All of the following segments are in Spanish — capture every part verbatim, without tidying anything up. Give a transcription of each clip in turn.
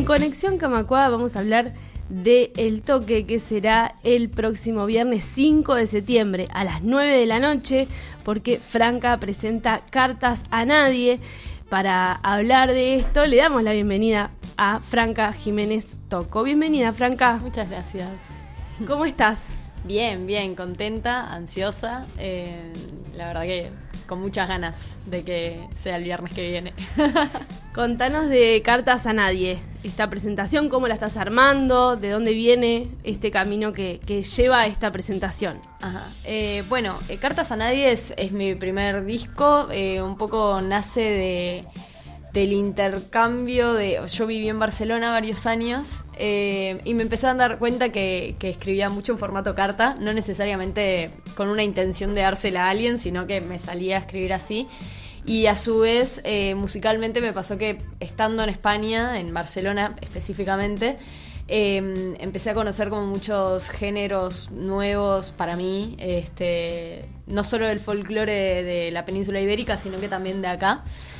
En Conexión Camacuá vamos a hablar de El Toque, que será el próximo viernes cinco de septiembre a las nueve de la noche, porque Franca presenta Cartas a Nadie. Para hablar de esto le damos la bienvenida a Franca Jiménez Tocco. Bienvenida, Franca. Muchas gracias. ¿Cómo estás? Bien, bien, contenta, ansiosa, eh, la verdad que con muchas ganas de que sea el viernes que viene. Contanos de Cartas a Nadie, esta presentación, cómo la estás armando, de dónde viene este camino que, que lleva a esta presentación. Ajá. Eh, bueno, eh, Cartas a Nadie es, es mi primer disco, eh, un poco nace de... del intercambio de... Yo viví en Barcelona varios años eh, y me empecé a dar cuenta que, que escribía mucho en formato carta, no necesariamente con una intención de dársela a alguien, sino que me salía a escribir así. Y a su vez, eh, musicalmente me pasó que estando en España, en Barcelona específicamente, eh, empecé a conocer como muchos géneros nuevos para mí, este, no solo del folclore de, de la península ibérica, sino que también de acá.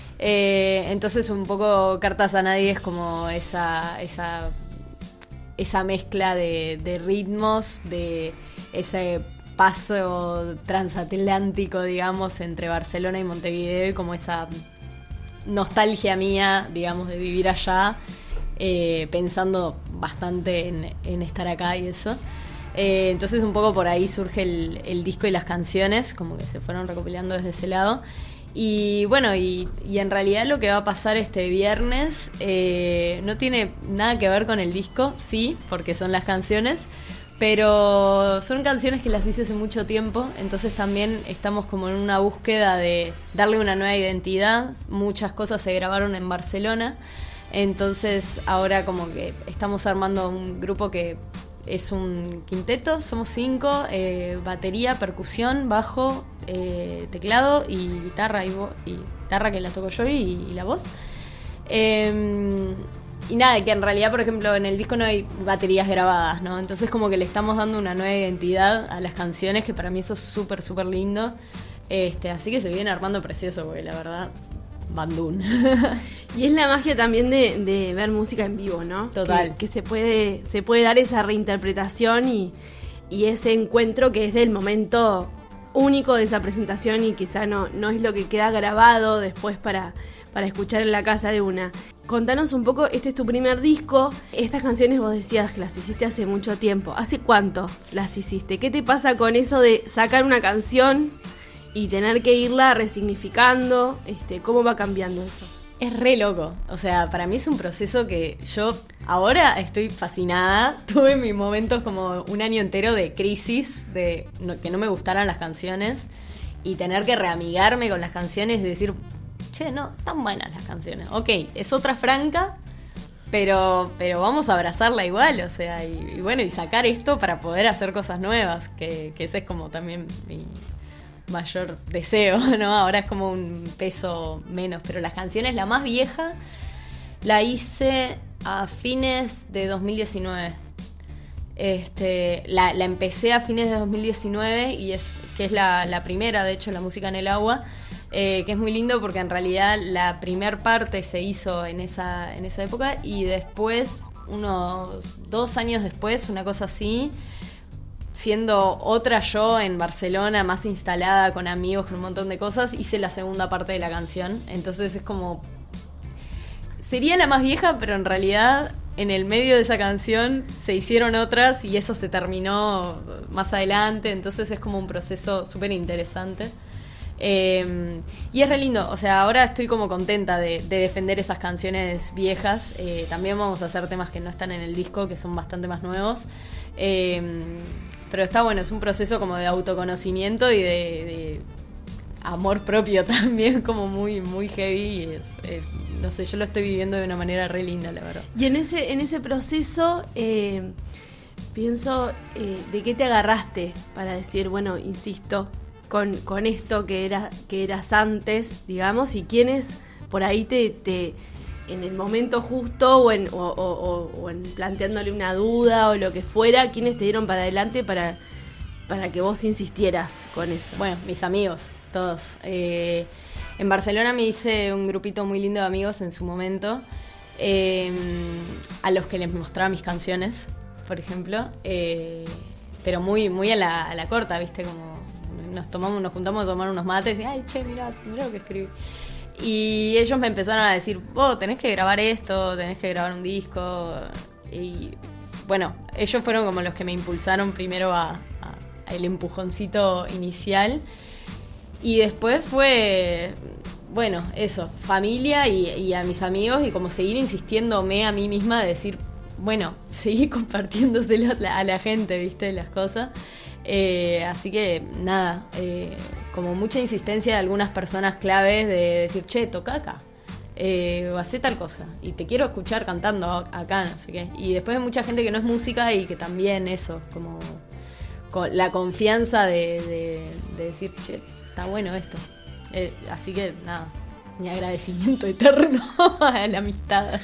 Eh, entonces un poco Cartas a Nadie es como esa esa, esa mezcla de, de ritmos, de ese paso transatlántico, digamos, entre Barcelona y Montevideo, y como esa nostalgia mía, digamos, de vivir allá, eh, pensando bastante en, en estar acá y eso. Eh, entonces un poco por ahí surge el, el disco y las canciones, como que se fueron recopilando desde ese lado. Y bueno, y, y en realidad lo que va a pasar este viernes eh, no tiene nada que ver con el disco, sí, porque son las canciones, pero son canciones que las hice hace mucho tiempo, entonces también estamos como en una búsqueda de darle una nueva identidad. Muchas cosas se grabaron en Barcelona, entonces ahora como que estamos armando un grupo que es un quinteto, somos cinco, eh, batería, percusión, bajo, eh, teclado y guitarra, y, vo- y guitarra que la toco yo y, y la voz. Eh, y nada, que en realidad, por ejemplo, en el disco no hay baterías grabadas, ¿no? Entonces como que le estamos dando una nueva identidad a las canciones, que para mí eso es súper, súper lindo. Este, así que se viene armando precioso, porque la verdad... bandún. Y es la magia también de, de ver música en vivo, ¿no? Total. Que, que se puede se puede dar esa reinterpretación y, y ese encuentro que es del momento único de esa presentación, y quizá no, no es lo que queda grabado después para, para escuchar en la casa de una. Contanos un poco, este es tu primer disco, estas canciones vos decías que las hiciste hace mucho tiempo. ¿Hace cuánto las hiciste? ¿Qué te pasa con eso de sacar una canción y tener que irla resignificando? Este, ¿cómo va cambiando eso? Es re loco, o sea, para mí es un proceso que yo ahora estoy fascinada. Tuve mis momentos como un año entero de crisis, de no, que no me gustaran las canciones, y tener que reamigarme con las canciones y decir, che, no, tan buenas las canciones. Ok, es otra Franca, pero, pero vamos a abrazarla igual, o sea, y, y bueno, y sacar esto para poder hacer cosas nuevas, que, que ese es como también mi mayor deseo, ¿no? Ahora es como un peso menos, pero las canciones, la más vieja la hice a fines de dos mil diecinueve. Este, la, la empecé a fines de dos mil diecinueve, y es que es la, la primera, de hecho, La Música en el Agua, eh, que es muy lindo porque en realidad la primer parte se hizo en esa, en esa época, y después, unos dos años después, una cosa así, siendo otra yo en Barcelona, más instalada, con amigos, con un montón de cosas, hice la segunda parte de la canción. Entonces es como... sería la más vieja, pero en realidad en el medio de esa canción se hicieron otras y eso se terminó más adelante. Entonces es como un proceso súper interesante. Eh, y es re lindo, o sea, ahora estoy como contenta de, de defender esas canciones viejas. Eh, también vamos a hacer temas que no están en el disco, que son bastante más nuevos. Eh, pero está bueno, es un proceso como de autoconocimiento y de, de amor propio también, como muy, muy heavy. Y es, es, no sé, yo lo estoy viviendo de una manera re linda, la verdad. Y en ese, en ese proceso, eh, pienso, eh, ¿de qué te agarraste para decir, bueno, insisto, con, con esto que, era, que eras antes, digamos, y quiénes por ahí te... te en el momento justo o en, o, o, o en planteándole una duda o lo que fuera, quiénes te dieron para adelante para, para que vos insistieras con eso? Bueno, mis amigos, todos. Eh, en Barcelona me hice un grupito muy lindo de amigos en su momento, eh, a los que les mostraba mis canciones, por ejemplo, eh, pero muy, muy a la, a la corta, ¿viste? Como nos tomamos, nos juntamos a tomar unos mates y, ay, che, mirá, mirá lo que escribí. Y ellos me empezaron a decir, vos tenés que grabar esto, tenés que grabar un disco. Y bueno, ellos fueron como los que me impulsaron primero a, a, a el empujoncito inicial. Y después fue, bueno, eso, familia y, y a mis amigos, y como seguir insistiéndome a mí misma de decir, bueno, seguir compartiéndoselo a la, a la gente, ¿viste? Las cosas. Eh, así que nada, eh, como mucha insistencia de algunas personas claves de decir, che, toca acá, eh, o hacé tal cosa, y te quiero escuchar cantando acá, no sé qué. Y después hay mucha gente que no es música y que también eso, como con la confianza de, de, de decir, che, está bueno esto. Eh, así que nada, mi agradecimiento eterno a la amistad.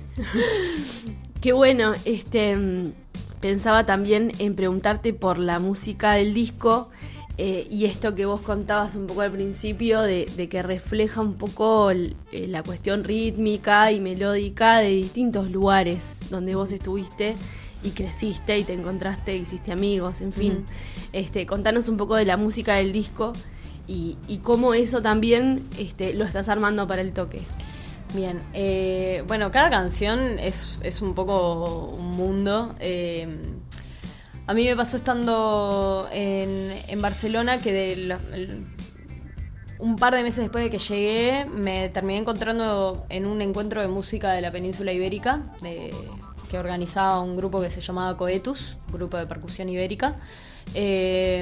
Qué bueno, este... pensaba también en preguntarte por la música del disco, eh, y esto que vos contabas un poco al principio de, de que refleja un poco el, eh, la cuestión rítmica y melódica de distintos lugares donde vos estuviste y creciste y te encontraste, hiciste amigos, en fin. Mm. Este, contanos un poco de la música del disco y, y cómo eso también este, lo estás armando para el toque. Bien, eh, bueno, cada canción es, es un poco un mundo. Eh, a mí me pasó estando en, en Barcelona que de la, el, un par de meses después de que llegué me terminé encontrando en un encuentro de música de la península ibérica de, que organizaba un grupo que se llamaba Coetus, grupo de percusión ibérica. Eh,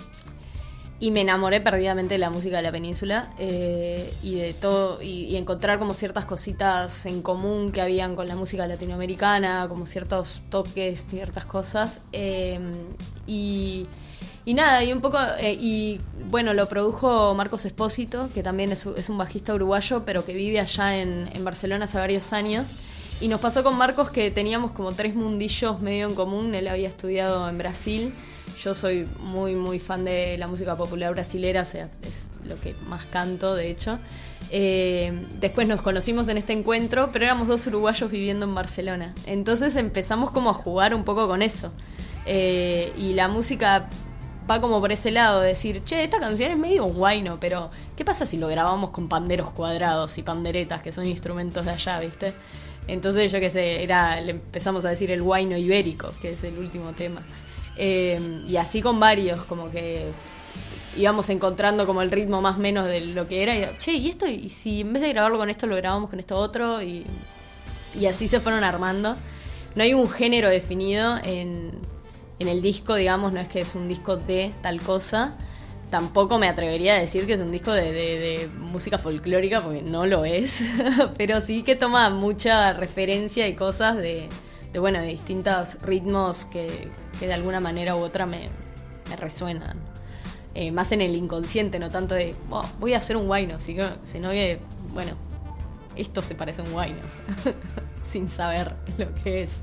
Y me enamoré perdidamente de la música de la península, eh, y de todo, y, y encontrar como ciertas cositas en común que habían con la música latinoamericana, como ciertos toques, ciertas cosas. Eh, y, y nada, y un poco, eh, y bueno, lo produjo Marcos Espósito, que también es, es un bajista uruguayo, pero que vive allá en, en Barcelona hace varios años. Y nos pasó con Marcos que teníamos como tres mundillos medio en común. Él había estudiado en Brasil. Yo soy muy, muy fan de la música popular brasilera, o sea, es lo que más canto, de hecho. Eh, después nos conocimos en este encuentro, pero éramos dos uruguayos viviendo en Barcelona. Entonces empezamos como a jugar un poco con eso. Eh, y la música va como por ese lado, de decir, che, esta canción es medio guayno, pero ¿qué pasa si lo grabamos con panderos cuadrados y panderetas, que son instrumentos de allá, ¿viste? Entonces, yo qué sé, era, le empezamos a decir el guayno ibérico, que es el último tema. Eh, y así con varios, como que íbamos encontrando como el ritmo más o menos de lo que era. Y, che, ¿y esto? ¿Y si en vez de grabarlo con esto lo grabamos con esto otro? Y, y así se fueron armando. No hay un género definido en, en el disco, digamos, no es que es un disco de tal cosa. Tampoco me atrevería a decir que es un disco de, de, de música folclórica, porque no lo es. Pero sí que toma mucha referencia y cosas de, de bueno, de distintos ritmos que, que de alguna manera u otra me, me resuenan. Eh, más en el inconsciente, no tanto de, oh, voy a hacer un guayno, sino, sino que, bueno, esto se parece a un guayno, sin saber lo que es.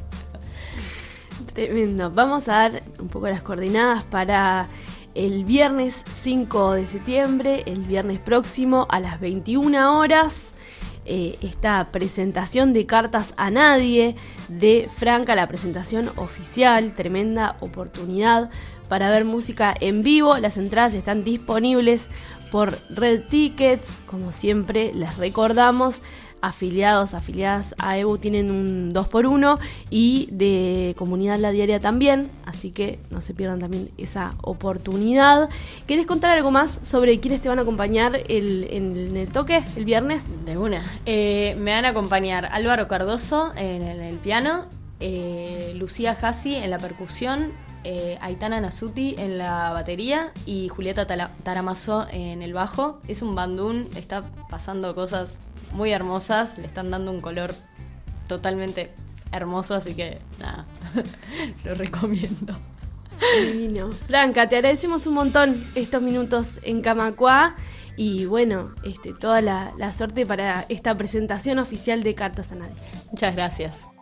Tremendo. Vamos a dar un poco las coordenadas para el viernes cinco de septiembre, el viernes próximo a las veintiuna horas. Eh, esta presentación de Cartas a Nadie de Franca, la presentación oficial, tremenda oportunidad para ver música en vivo. Las entradas están disponibles por Red Tickets, como siempre les recordamos. Afiliados, afiliadas a E B U tienen un dos por uno y de Comunidad La Diaria también, así que no se pierdan también esa oportunidad. ¿Querés contar algo más sobre quiénes te van a acompañar el, en, en el toque el viernes? De una. Eh, me van a acompañar Álvaro Cardoso en el, en el piano, eh, Lucía Jassi en la percusión, eh, Aitana Nasuti en la batería y Julieta Tala- Taramazo en el bajo. Es un bandún, está pasando cosas muy hermosas, le están dando un color totalmente hermoso, así que nada, lo recomiendo. Divino. Franca, te agradecemos un montón estos minutos en Camacuá y bueno, este, toda la, la suerte para esta presentación oficial de Cartas a Nadie. Muchas gracias.